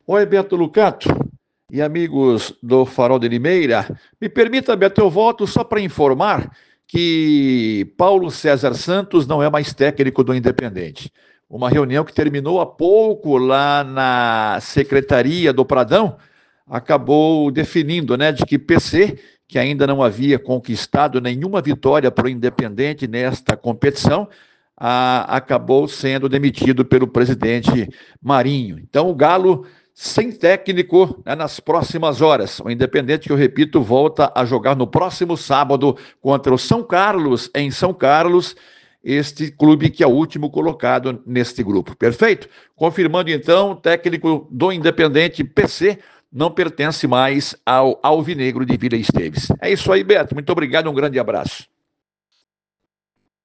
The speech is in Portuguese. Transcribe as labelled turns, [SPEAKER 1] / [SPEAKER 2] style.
[SPEAKER 1] Oi, Beto Lucato e amigos do Farol de Limeira. Me permita, Beto, eu volto só para informar que Paulo César Santos não é mais técnico do Independente. Uma reunião que terminou há pouco lá na Secretaria do Pradão acabou definindo, né, de que PC, que ainda não havia conquistado nenhuma vitória para o Independente nesta competição, acabou sendo demitido pelo presidente Marinho. Então, o Galo sem técnico, né, nas próximas horas. O Independente, que eu repito, volta a jogar no próximo sábado contra o São Carlos, em São Carlos, este clube que é o último colocado neste grupo. Perfeito? Confirmando então, o técnico do Independente, PC, não pertence mais ao Alvinegro de Vila Esteves. É isso aí, Beto. Muito obrigado, um grande abraço.